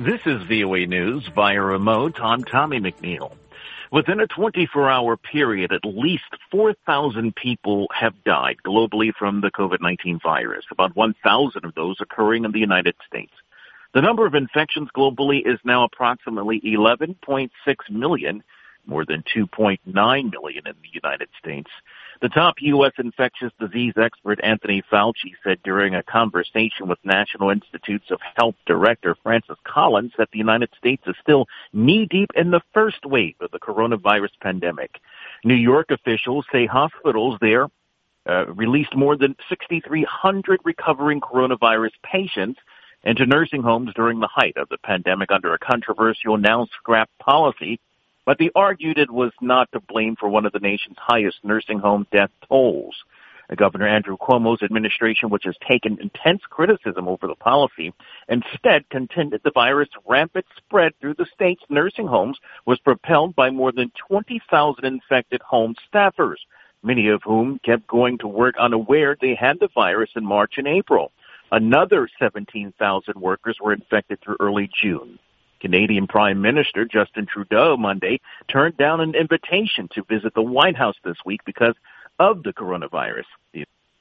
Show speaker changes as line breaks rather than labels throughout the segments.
This is VOA News via remote. I'm Tommy McNeil. Within a 24-hour period, at least 4,000 people have died globally from the COVID-19 virus, about 1,000 of those occurring in the United States. The number of infections globally is now approximately 11.6 million, more than 2.9 million in the United States. The top U.S. infectious disease expert Anthony Fauci said during a conversation with National Institutes of Health Director Francis Collins that the United States is still knee-deep in the first wave of the coronavirus pandemic. New York officials say hospitals there released more than 6,300 recovering coronavirus patients into nursing homes during the height of the pandemic under a controversial now-scrapped policy. But they argued it was not to blame for one of the nation's highest nursing home death tolls. Governor Andrew Cuomo's administration, which has taken intense criticism over the policy, instead contended the virus' rampant spread through the state's nursing homes was propelled by more than 20,000 infected home staffers, many of whom kept going to work unaware they had the virus in March and April. Another 17,000 workers were infected through early June. Canadian Prime Minister Justin Trudeau Monday turned down an invitation to visit the White House this week because of the coronavirus. The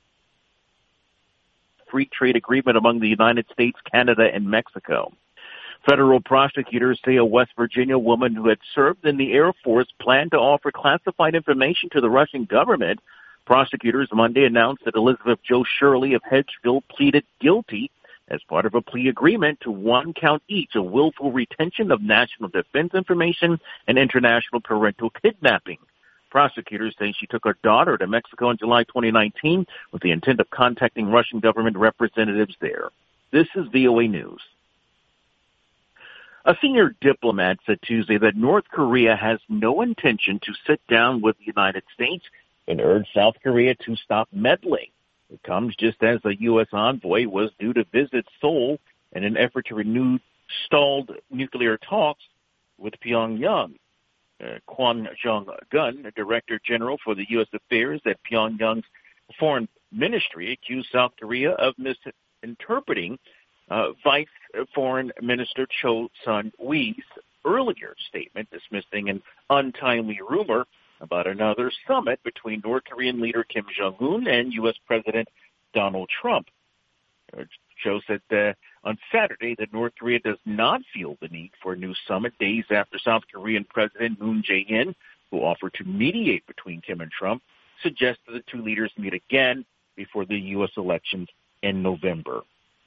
free trade agreement among the United States, Canada, and Mexico. Federal prosecutors say a West Virginia woman who had served in the Air Force planned to offer classified information to the Russian government. Prosecutors Monday announced that Elizabeth Jo Shirley of Hedgeville pleaded guilty as part of a plea agreement to one count each of willful retention of national defense information and international parental kidnapping. Prosecutors say she took her daughter to Mexico in July 2019 with the intent of contacting Russian government representatives there. This is VOA News. A senior diplomat said Tuesday that North Korea has no intention to sit down with the United States and urged South Korea to stop meddling. It comes just as the U.S. envoy was due to visit Seoul in an effort to renew stalled nuclear talks with Pyongyang. Kwon Jong-gun, Director General for the U.S. Affairs at Pyongyang's Foreign Ministry, accused South Korea of misinterpreting Vice Foreign Minister Cho Sun-wee's earlier statement, dismissing an untimely rumor about another summit between North Korean leader Kim Jong-un and U.S. President Donald Trump. Cho said on Saturday that North Korea does not feel the need for a new summit days after South Korean President Moon Jae-in, who offered to mediate between Kim and Trump, suggested the two leaders meet again before the U.S. elections in November.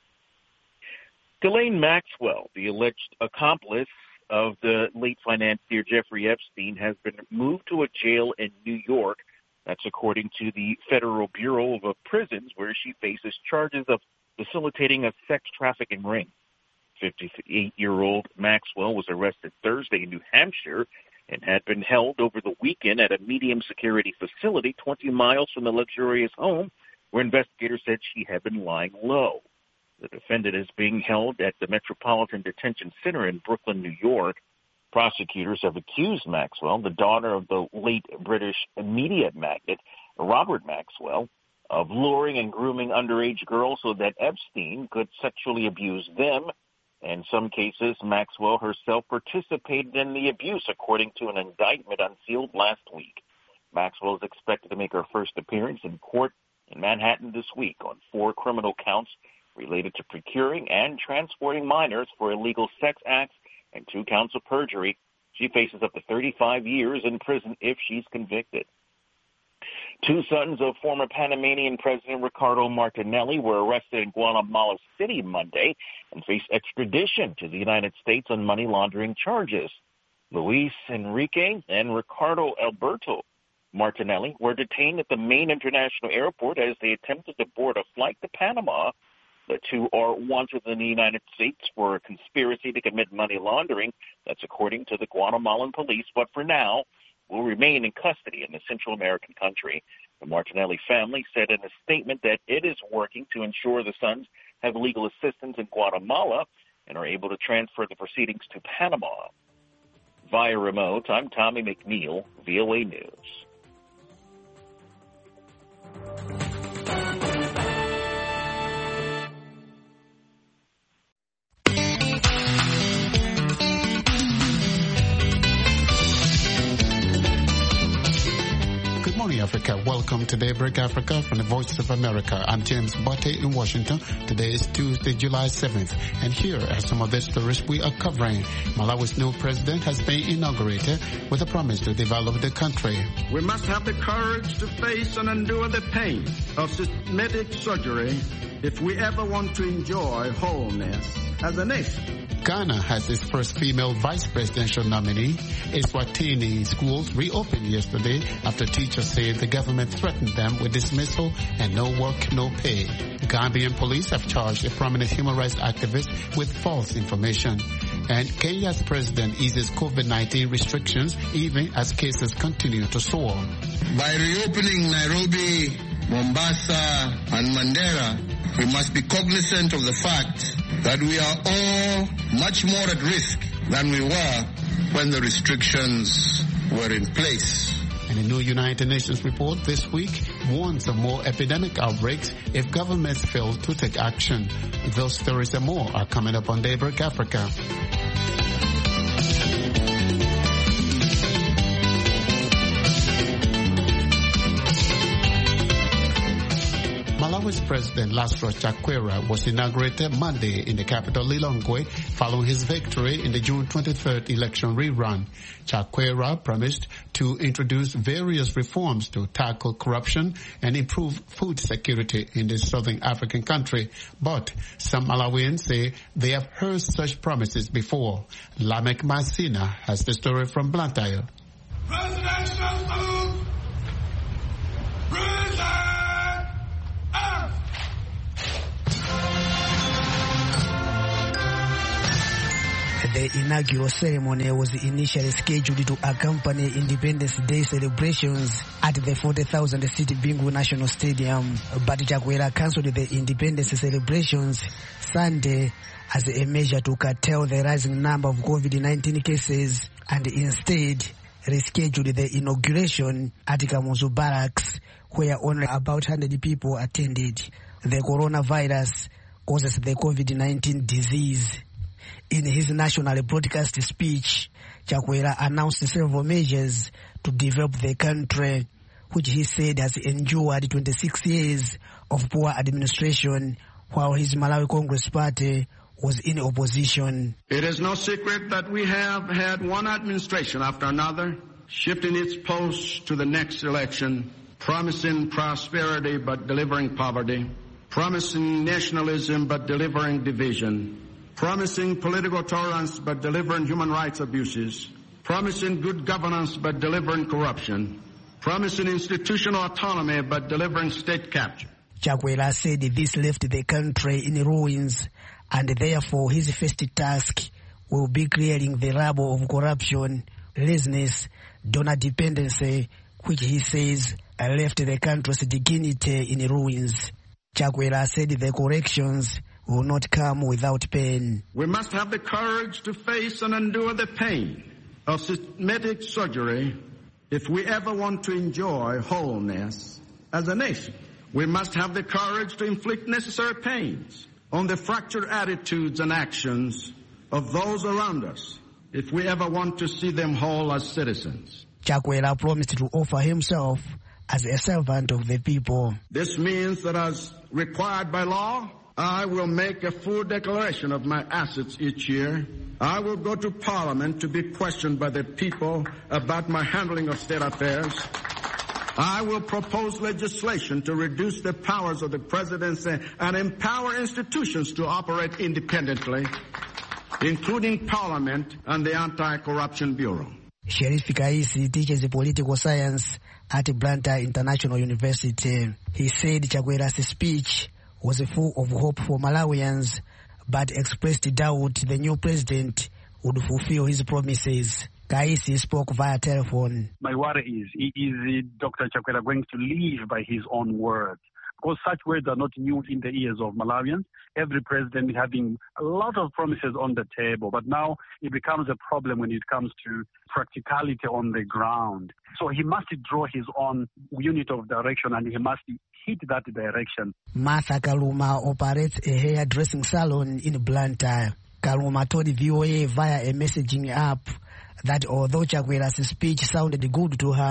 Ghislaine Maxwell, the alleged accomplice of the late financier Jeffrey Epstein, has been moved to a jail in New York. That's according to the Federal Bureau of Prisons, where she faces charges of facilitating a sex trafficking ring. 58-year-old Maxwell was arrested Thursday in New Hampshire and had been held over the weekend at a medium-security facility 20 miles from the luxurious home where investigators said she had been lying low. The defendant is being held at the Metropolitan Detention Center in Brooklyn, New York. Prosecutors have accused Maxwell, the daughter of the late British media magnate Robert Maxwell, of luring and grooming underage girls so that Epstein could sexually abuse them. In some cases, Maxwell herself participated in the abuse, according to an indictment unsealed last week. Maxwell is expected to make her first appearance in court in Manhattan this week on 4 criminal counts related to procuring and transporting minors for illegal sex acts and 2 counts of perjury. She faces up to 35 years in prison if she's convicted. 2 sons of former Panamanian President Ricardo Martinelli were arrested in Guatemala City Monday and face extradition to the United States on money laundering charges. Luis Enrique and Ricardo Alberto Martinelli were detained at the main international airport as they attempted to board a flight to Panama. The 2 are wanted in the United States for a conspiracy to commit money laundering. That's according to the Guatemalan police, but for now will remain in custody in the Central American country. The Martinelli family said in a statement that it is working to ensure the sons have legal assistance in Guatemala and are able to transfer the proceedings to Panama. Via remote, I'm Tommy McNeil, VOA News.
Africa. Welcome to Daybreak Africa from the Voice of America. I'm James Botte in Washington. Today is Tuesday, July 7th. And here are some of the stories we are covering. Malawi's new president has been inaugurated with a promise to develop the country.
We must have the courage to face and endure the pain of systematic surgery if we ever want to enjoy wholeness as a nation.
Ghana has its first female vice presidential nominee. Eswatini schools reopened yesterday after teachers said the government threatened them with dismissal and no work, no pay. Gambian police have charged a prominent human rights activist with false information. And Kenya's president eases COVID-19 restrictions even as cases continue to soar.
By reopening Nairobi, Mombasa, and Mandera, we must be cognizant of the fact that we are all much more at risk than we were when the restrictions were in place.
And a new United Nations report this week warns of more epidemic outbreaks if governments fail to take action. Those stories and more are coming up on Daybreak Africa. Malawi's President Lazarus Chakwera was inaugurated Monday in the capital Lilongwe following his victory in the June 23rd election rerun. Chakwera promised to introduce various reforms to tackle corruption and improve food security in this southern African country. But some Malawians say they have heard such promises before. Lamek Masina has the story from Blantyre.
Presidential salute! Present!
The inaugural ceremony was initially scheduled to accompany Independence Day celebrations at the 40,000-seat Bingu National Stadium, but Chakwera cancelled the Independence celebrations Sunday as a measure to curtail the rising number of COVID-19 cases and instead rescheduled the inauguration at Kamuzu Barracks, where only about 100 people attended. The coronavirus causes the COVID-19 disease. In his national broadcast speech, Chakwera announced several measures to develop the country, which he said has endured 26 years of poor administration while his Malawi Congress Party was in opposition.
It is no secret that we have had one administration after another shifting its post to the next election, promising prosperity but delivering poverty, promising nationalism but delivering division, promising political tolerance but delivering human rights abuses, promising good governance but delivering corruption, promising institutional autonomy but delivering state capture.
Chakwera said this left the country in ruins, and therefore his first task will be clearing the rubble of corruption, laziness, donor dependency, which he says left the country's dignity in ruins. Chakwera said the corrections will not come without pain.
We must have the courage to face and endure the pain of systematic surgery if we ever want to enjoy wholeness as a nation. We must have the courage to inflict necessary pains on the fractured attitudes and actions of those around us if we ever want to see them whole as citizens.
Chakwera promised to offer himself as a servant of the people.
This means that as required by law, I will make a full declaration of my assets each year. I will go to Parliament to be questioned by the people about my handling of state affairs. I will propose legislation to reduce the powers of the presidency and empower institutions to operate independently, including Parliament and the Anti-Corruption Bureau.
Sheriff Kaisi teaches political science at Blantyre International University. He said Chakwera's speech was full of hope for Malawians, but expressed doubt the new president would fulfill his promises. Kaisi spoke via telephone.
My worry is Dr. Chakwera going to live by his own words? Because such words are not new in the ears of Malawians. Every president having a lot of promises on the table, but now it becomes a problem when it comes to practicality on the ground. So he must draw his own unit of direction and he must hit that direction.
Martha Kaluma operates a hairdressing salon in Blantyre. Kaluma told VOA via a messaging app that although Chakwera's speech sounded good to her,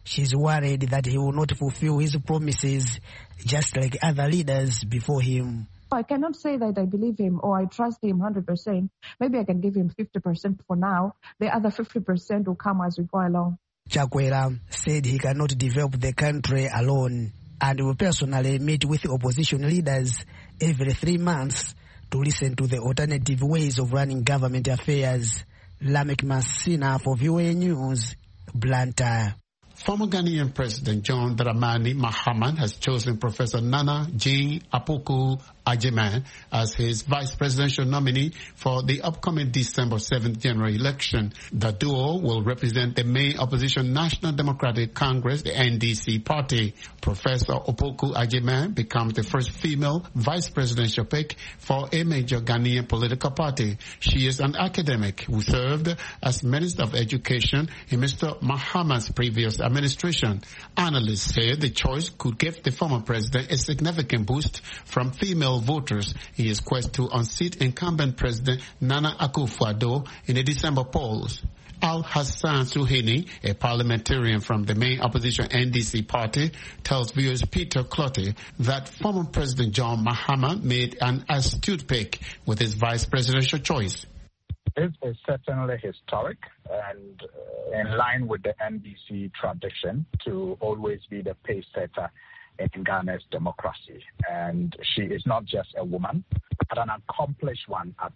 she's worried that he will not fulfill his promises just like other leaders before him.
I cannot say that I believe him or I trust him 100%. Maybe I can give him 50% for now. The other 50% will come as we go along.
Chakwera said he cannot develop the country alone and will personally meet with opposition leaders every 3 months to listen to the alternative ways of running government affairs. Lamek Masina for VOA News, Blantyre.
Former Ghanaian President John Dramani Mahama has chosen Professor Nana G. Akufo-Addo as his vice presidential nominee for the upcoming December 7th general election. The duo will represent the main opposition National Democratic Congress, the NDC party. Professor Akufo-Addo becomes the first female vice presidential pick for a major Ghanaian political party. She is an academic who served as Minister of Education in Mr. Mahama's previous administration. Analysts say the choice could give the former president a significant boost from female voters in his quest to unseat incumbent President Nana Akufo-Addo in the December polls. Al-Hassan Suhaini, a parliamentarian from the main opposition NDC party, tells viewers Peter Clottey that former President John Mahama made an astute pick with his vice presidential choice.
This is certainly historic and in line with the NDC tradition to always be the pace setter in Ghana's democracy. And she is not just a woman, but an accomplished one as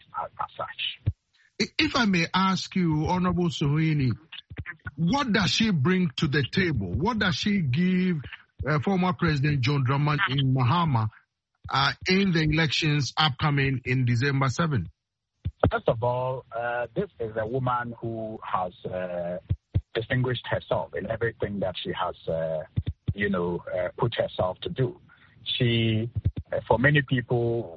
such.
If I may ask you, Honorable Suhaini, what does she bring to the table? What does she give former President John Dramani Mahama in the elections upcoming in December 7th?
First of all, this is a woman who has distinguished herself in everything that she has, put herself to do. She, for many people,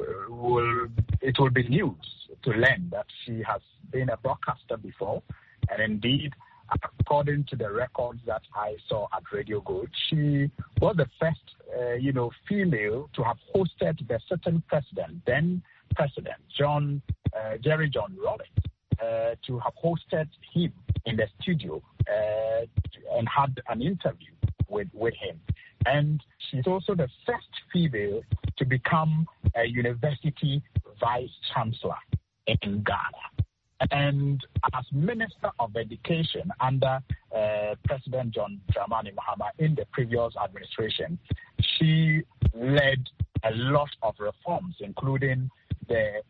it will be news to learn that she has been a broadcaster before, and indeed, according to the records that I saw at Radio Gold, she was the first, female to have hosted the sitting president, then President Jerry John Rawlings, to have hosted him in the studio and had an interview with him. And she's also the first female to become a university vice chancellor in Ghana. And as Minister of Education under President John Dramani Mahama in the previous administration, she led a lot of reforms, including the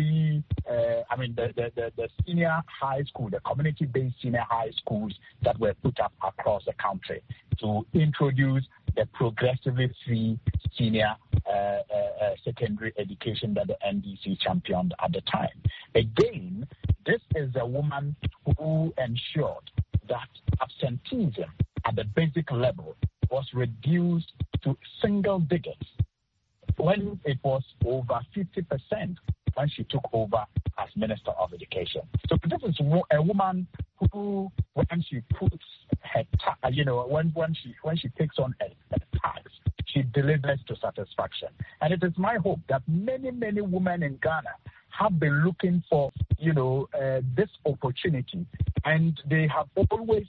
the senior high school, the community-based senior high schools that were put up across the country to introduce the progressively free senior secondary education that the NDC championed at the time. Again, this is a woman who ensured that absenteeism at the basic level was reduced to single digits when it was over 50% when she took over as Minister of Education. So this is a woman who, when she puts her, when she takes on a task, she delivers to satisfaction. And it is my hope that many, many women in Ghana have been looking for, this opportunity, and they have always,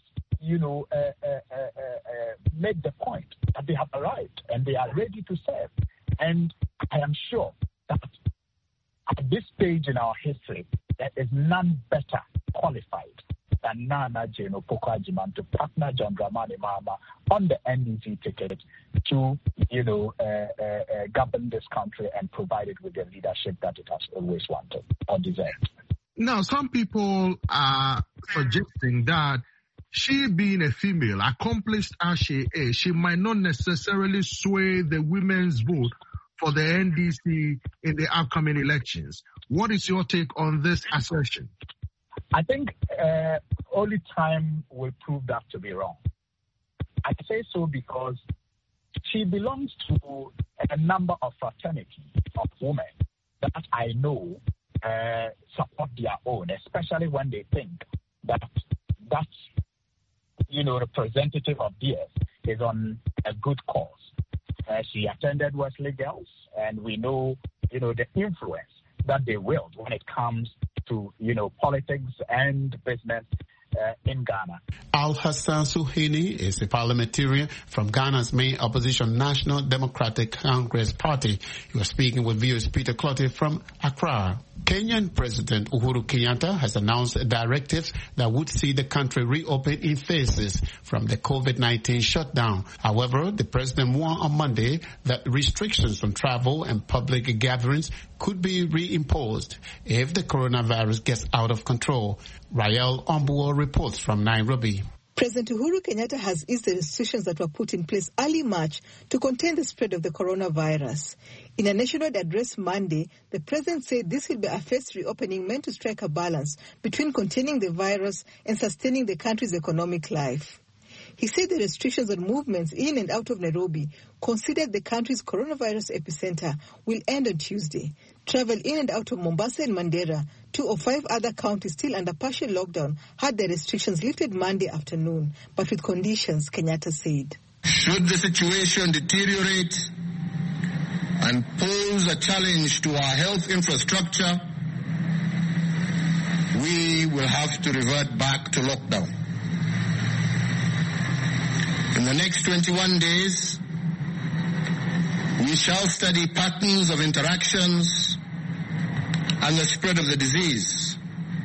made the point that they have arrived and they are ready to serve. And I am sure that at this stage in our history, there is none better qualified than Nana Jane Akufo-Addo to partner John Dramani Mahama on the NDC ticket to, govern this country and provide it with the leadership that it has always wanted or deserved.
Now, some people are suggesting that she being a female, accomplished as she is, she might not necessarily sway the women's vote for the NDC in the upcoming elections. What is your take on this assertion?
I think only time will prove that to be wrong. I say so because she belongs to a number of fraternities of women that I know support their own, especially when they think that representative of theirs is on a good cause. She attended Wesley Girls, and we know, the influence that they wield when it comes to, politics and business. in Ghana.
Al-Hassan Suhini is a parliamentarian from Ghana's main opposition National Democratic Congress Party. He was speaking with viewers Peter Clottey from Accra. Kenyan President Uhuru Kenyatta has announced directives that would see the country reopen in phases from the COVID-19 shutdown. However, the president warned on Monday that restrictions on travel and public gatherings could be reimposed if the coronavirus gets out of control. Rael Ombuo reports from Nairobi.
President Uhuru Kenyatta has eased the restrictions that were put in place early March to contain the spread of the coronavirus. In a nationwide address Monday, the president said this will be a phased reopening meant to strike a balance between containing the virus and sustaining the country's economic life. He said the restrictions on movements in and out of Nairobi, considered the country's coronavirus epicenter, will end on Tuesday. Travel in and out of Mombasa and Mandera, 2 of 5 other counties still under partial lockdown, had their restrictions lifted Monday afternoon, but with conditions, Kenyatta said.
Should the situation deteriorate and pose a challenge to our health infrastructure, we will have to revert back to lockdown. In the next 21 days, we shall study patterns of interactions and the spread of the disease.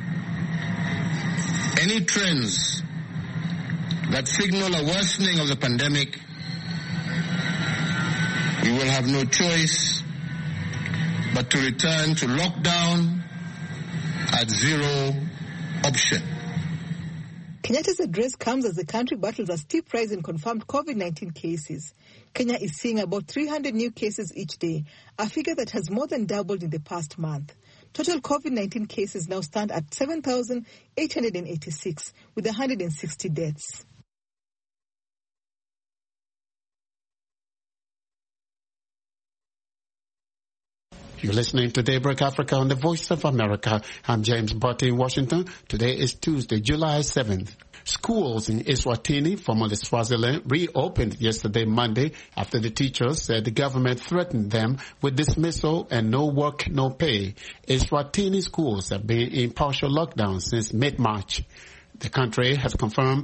Any trends that signal a worsening of the pandemic, we will have no choice but to return to lockdown at zero option.
Kenyatta's address comes as the country battles a steep rise in confirmed COVID-19 cases. Kenya is seeing about 300 new cases each day, a figure that has more than doubled in the past month. Total COVID-19 cases now stand at 7,886, with 160 deaths.
You're listening to Daybreak Africa on the Voice of America. I'm James Botti in Washington. Today is Tuesday, July 7th. Schools in Eswatini, formerly Swaziland, reopened yesterday, Monday, after the teachers said the government threatened them with dismissal and no work, no pay. Eswatini schools have been in partial lockdown since mid-March. The country has confirmed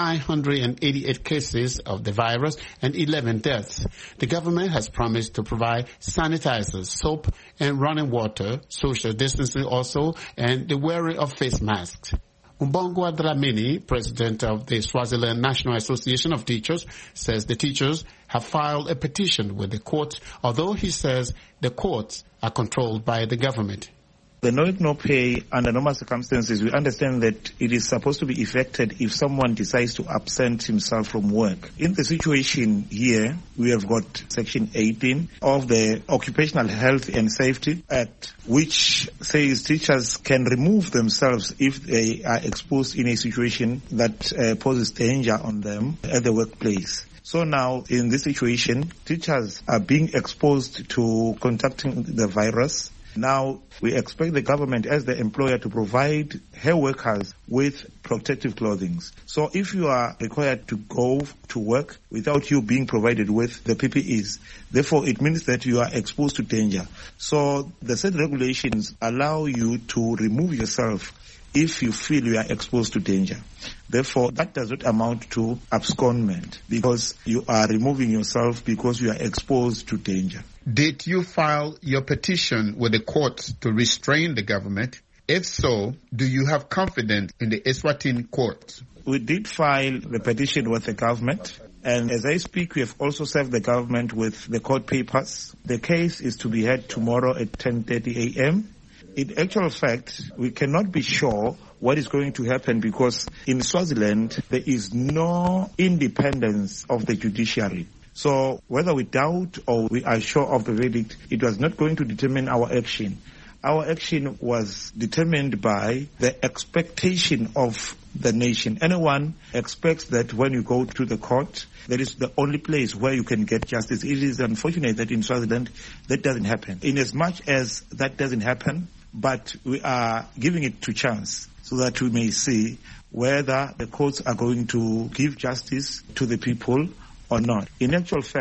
988 cases of the virus and 11 deaths. The government has promised to provide sanitizers, soap, and running water, social distancing also, and the wearing of face masks. Umbongwa Dlamini, president of the Swaziland National Association of Teachers, says the teachers have filed a petition with the courts, although he says the courts are controlled by the government.
The no pay under normal circumstances, we understand that it is supposed to be effected if someone decides to absent himself from work. In the situation here, we have got Section 18 of the Occupational Health and Safety Act, which says teachers can remove themselves if they are exposed in a situation that poses danger on them at the workplace. So now, in this situation, teachers are being exposed to contracting the virus. Now, we expect the government as the employer to provide her workers with protective clothing. So if you are required to go to work without you being provided with the PPEs, therefore it means that you are exposed to danger. So the said regulations allow you to remove yourself if you feel you are exposed to danger. Therefore, that does not amount to abscondment because you are removing yourself because you are exposed to danger.
Did you file your petition with the courts to restrain the government? If so, do you have confidence in the Eswatini courts?
We did file the petition with the government. And as I speak, we have also served the government with the court papers. The case is to be heard tomorrow at 10:30 a.m. In actual fact, we cannot be sure what is going to happen because in Swaziland, there is no independence of the judiciary. So whether we doubt or we are sure of the verdict, it was not going to determine our action. Our action was determined by the expectation of the nation. Anyone expects that when you go to the court, that is the only place where you can get justice. It is unfortunate that in Swaziland, that doesn't happen. In as much as that doesn't happen, but we are giving it to chance so that we may see whether the courts are going to give justice to the people or not. In actual fact,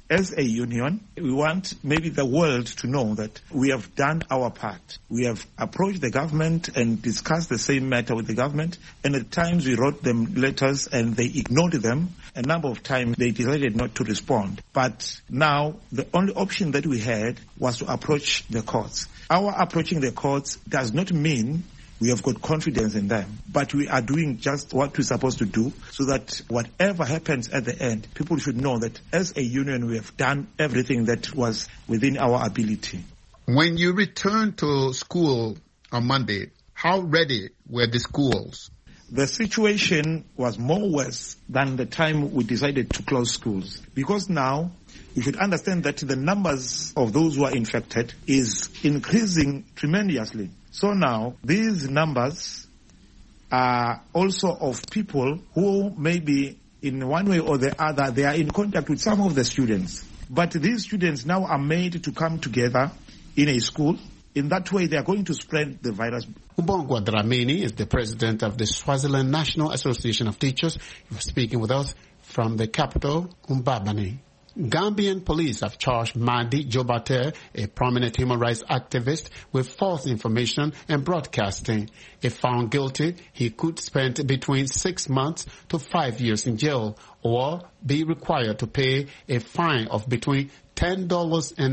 as a union, we want maybe the world to know that we have done our part. We have approached the government and discussed the same matter with the government, and at times we wrote them letters and they ignored them. A number of times they decided not to respond. But now the only option that we had was to approach the courts. Our approaching the courts does not mean we have got confidence in them, but we are doing just what we're supposed to do so that whatever happens at the end, people should know that as a union we have done everything that was within our ability.
When you returned to school on Monday, how ready were the schools?
The situation was more worse than the time we decided to close schools, because now you should understand that the numbers of those who are infected is increasing tremendously. So now, these numbers are also of people who maybe in one way or the other, they are in contact with some of the students. But these students now are made to come together in a school. In that way, they are going to spread the virus.
Ubongwa Dramini is the president of the Swaziland National Association of Teachers. He was speaking with us from the capital, Mbabane. Gambian police have charged Madi Jobate, a prominent human rights activist, with false information and broadcasting. If found guilty, he could spend between 6 months to 5 years in jail or be required to pay a fine of between $10 and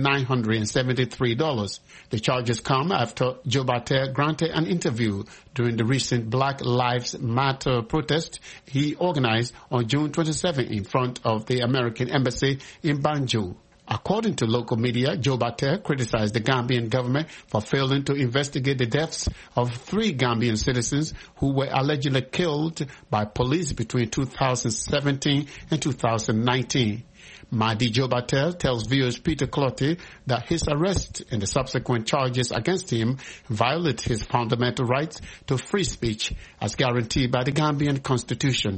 $973. The charges come after Jobate granted an interview during the recent Black Lives Matter protest he organized on June 27 in front of the American Embassy in Banjul. According to local media, Jobate criticized the Gambian government for failing to investigate the deaths of 3 Gambian citizens who were allegedly killed by police between 2017 and 2019. Madi Jobate tells viewers Peter Clotty that his arrest and the subsequent charges against him violate his fundamental rights to free speech as guaranteed by the Gambian Constitution.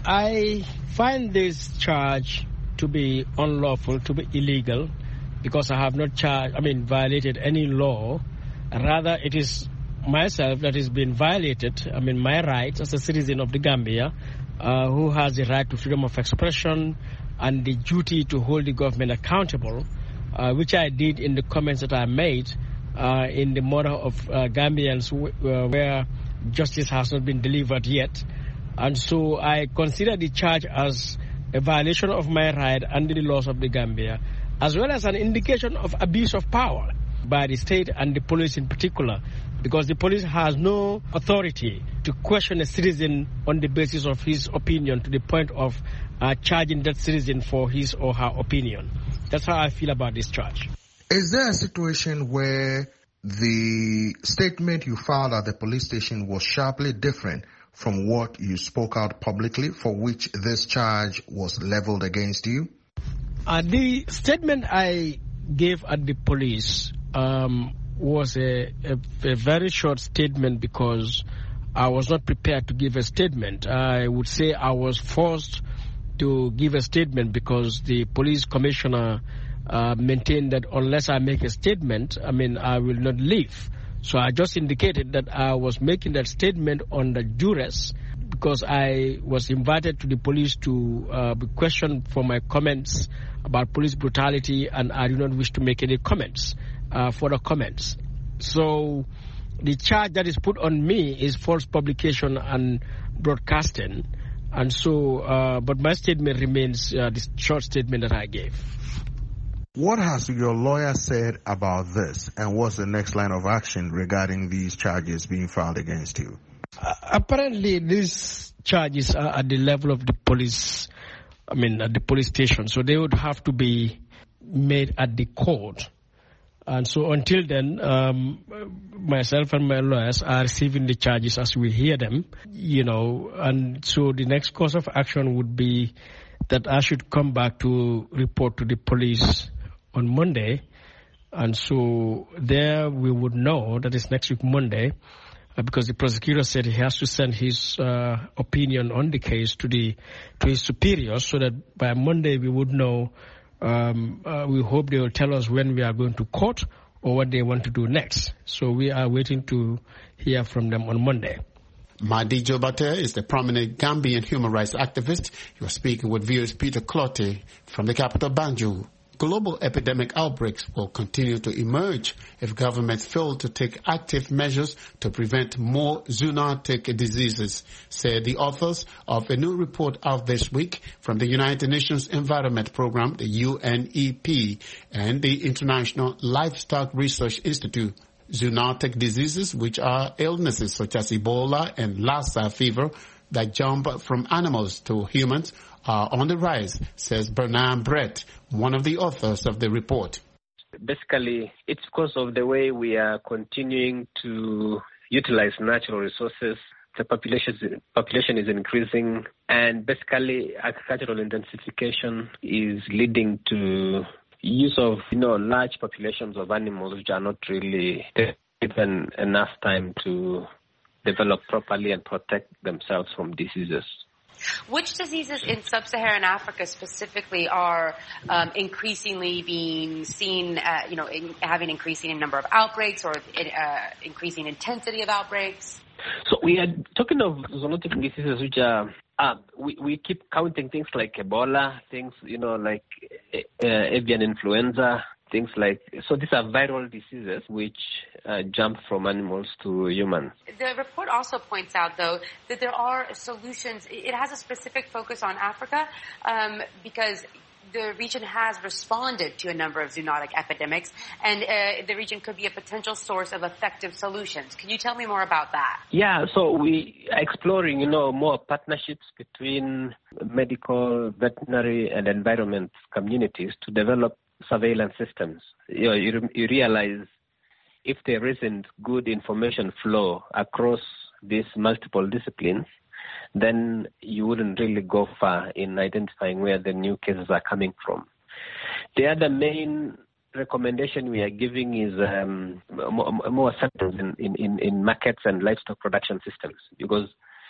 I find this charge to be unlawful, to be illegal, because I have not violated any law. Rather, it is myself that is being violated, my rights as a citizen of the Gambia, who has the right to freedom of expression and the duty to hold the government accountable, which I did in the comments that I made in the matter of Gambians where justice has not been delivered yet. And so I consider the charge as a violation of my right under the laws of the Gambia, as well as an indication of abuse of power by the state and the police in particular, because the police has no authority to question a citizen on the basis of his opinion to the point of charging that citizen for his or her opinion. That's how I feel about this charge.
Is there a situation where the statement you filed at the police station was sharply different from what you spoke out publicly, for which this charge was leveled against you?
The statement I gave at the police was a very short statement because I was not prepared to give a statement. I would say I was forced to give a statement because the police commissioner maintained that unless I make a statement, I will not leave. So I just indicated that I was making that statement on the duress because I was invited to the police to be questioned for my comments about police brutality, and I do not wish to make any comments, further comments. So the charge that is put on me is false publication and broadcasting. And so, but my statement remains the short statement that I gave.
What has your lawyer said about this, and what's the next line of action regarding these charges being filed against you?
Apparently, these charges are at the level of the police, at the police station, so they would have to be made at the court. And so until then, myself and my lawyers are receiving the charges as we hear them, and so the next course of action would be that I should come back to report to the police on Monday, and so there we would know, that is next week Monday, because the prosecutor said he has to send his opinion on the case to his superiors, so that by Monday we would know. We hope they will tell us when we are going to court or what they want to do next. So we are waiting to hear from them on Monday.
Madi Jobate is the prominent Gambian human rights activist. You are speaking with viewers Peter Clotty from the capital Banjul. global epidemic outbreaks will continue to emerge if governments fail to take active measures to prevent more zoonotic diseases, said the authors of a new report out this week from the United Nations Environment Programme, the UNEP, and the International Livestock Research Institute. Zoonotic diseases, which are illnesses such as Ebola and Lassa fever that jump from animals to humans, are on the rise, says Bernard Brett, one of the authors of the report.
Basically, it's because of the way we are continuing to utilize natural resources. The population is increasing, and basically agricultural intensification is leading to use of large populations of animals which are not really given enough time to develop properly and protect themselves from diseases.
Which diseases in sub-Saharan Africa specifically are increasingly being seen, having increasing in number of outbreaks or increasing intensity of outbreaks?
So we are talking of zoonotic diseases which are, we keep counting things like Ebola, things, like avian influenza, things like, so these are viral diseases which jump from animals to humans.
The report also points out, though, that there are solutions. It has a specific focus on Africa because the region has responded to a number of zoonotic epidemics, and the region could be a potential source of effective solutions. Can you tell me more about that?
Yeah, so we are exploring, more partnerships between medical, veterinary, and environment communities to develop surveillance systems. You realize if there isn't good information flow across these multiple disciplines, then you wouldn't really go far in identifying where the new cases are coming from. The other main recommendation we are giving is more acceptance in markets and livestock production systems, because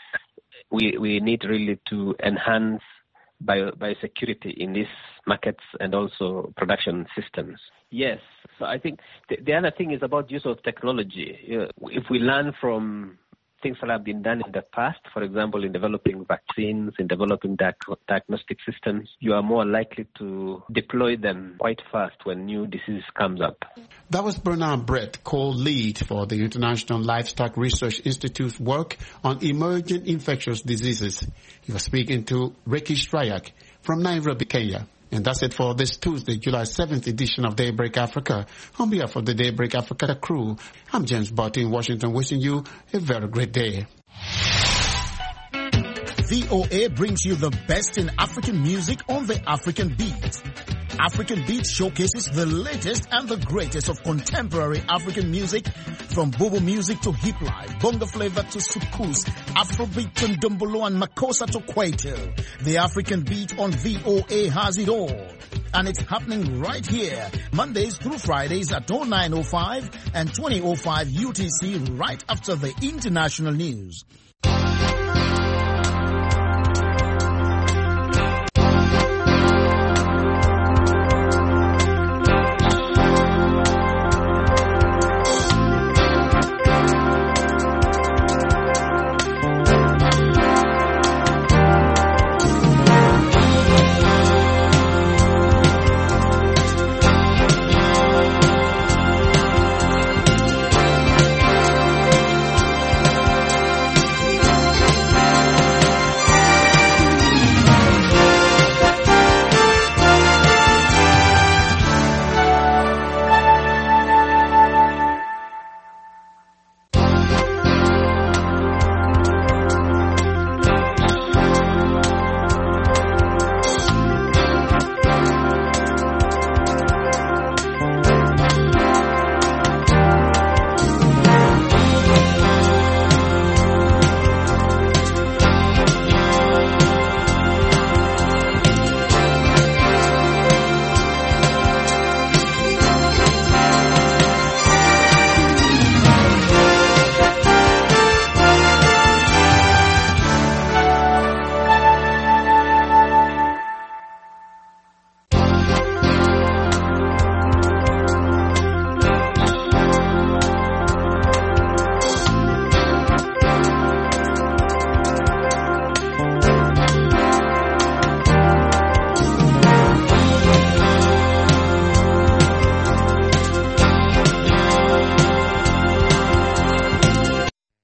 we need really to enhance biosecurity in these markets and also production systems. Yes, so I think the other thing is about use of technology. If we learn from things that have been done in the past, for example, in developing vaccines, in developing diagnostic systems, you are more likely to deploy them quite fast when new disease comes up.
That was Bernard Brett, co-lead for the International Livestock Research Institute's work on emerging infectious diseases. He was speaking to Ricky Strayak from Nairobi, Kenya. And that's it for this Tuesday, July 7th edition of Daybreak Africa. On behalf of the Daybreak Africa crew, I'm James Barty in Washington, wishing you a very great day.
VOA brings you the best in African music on the African Beat. African Beat showcases the latest and the greatest of contemporary African music, from Bobo music to hip life, bongo flavor to soukous, Afrobeat to ndombolo and makossa to kwaito. The African Beat on VOA has it all. And it's happening right here, Mondays through Fridays at 09:05 and 20:05 UTC, right after the international news.